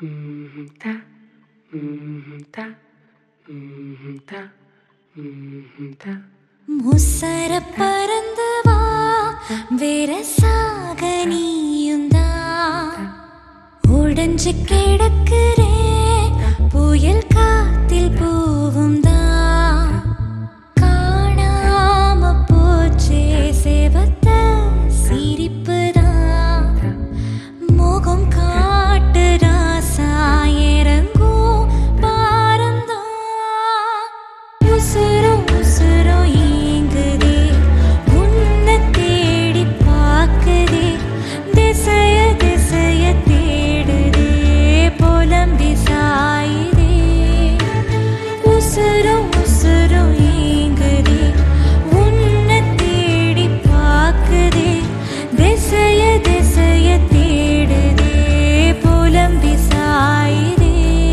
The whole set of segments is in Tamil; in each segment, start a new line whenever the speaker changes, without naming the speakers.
ta ta ta ta
முசர பறந்து வா வெரசாக நீயுந்தா உடஞ்சு கிடக்குறே புயல் காத்தில் பூவும் தான் காணாம போச்சே சேவத்த சிரிப்பு தான் முகம் காட்டு ராசா இறங்கும் பாரந்தான் உசுரும் உசுரும் ஏங்குதே உன்னை தேடி பார்க்குதே திசைய திசைய தேடுதே புலம்பி சாயுதே உசுரும் உசுரும் ஏங்குதே உன்னை தேடி பார்க்குதே திசைய திசைய தேடுதே புலம்பி சாயுதே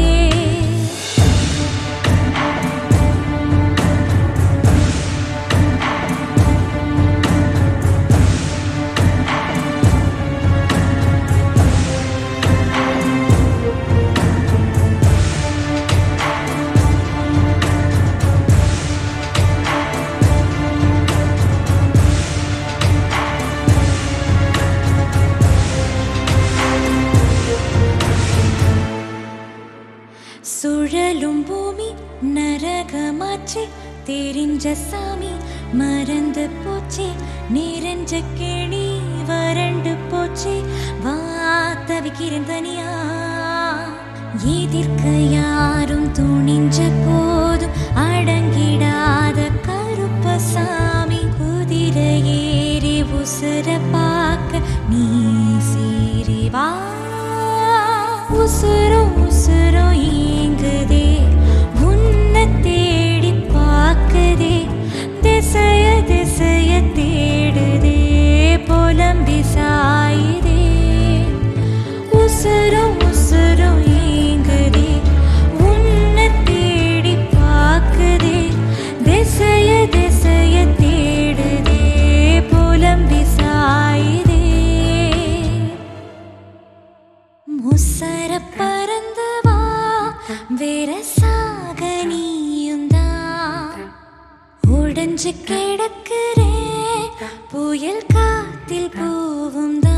சுழலும் பூமி நரகமாச்சு தெரிஞ்ச சாமி மறந்து போச்சு நிறைஞ்ச கேணி வறண்டு போச்சு வாத்தவிக்கிறேன் தனியா எதிர்க்க யாரும் துணிஞ்ச போதும் அடங்கிடாத கருப்பசாமி குதிரை ஏறி உசுர பார்க்க நீ சீறி வா உசுரும் உசுரும் ஏங்குதே உன்னை தேடி பார்க்குதே திசைய திசைய தேடுதே புலம்பி சாயுதே உசுரும் உசுரும் ஏங்குதே உன்னை தேடி பார்க்குதே திசைய திசைய தேடுதே புலம்பி சாயுதே முசர பறந்து வா வெரசாக நீயுந்தா உடஞ்சு கிடக்குறே புயல் காத்தில் பூவும் தான்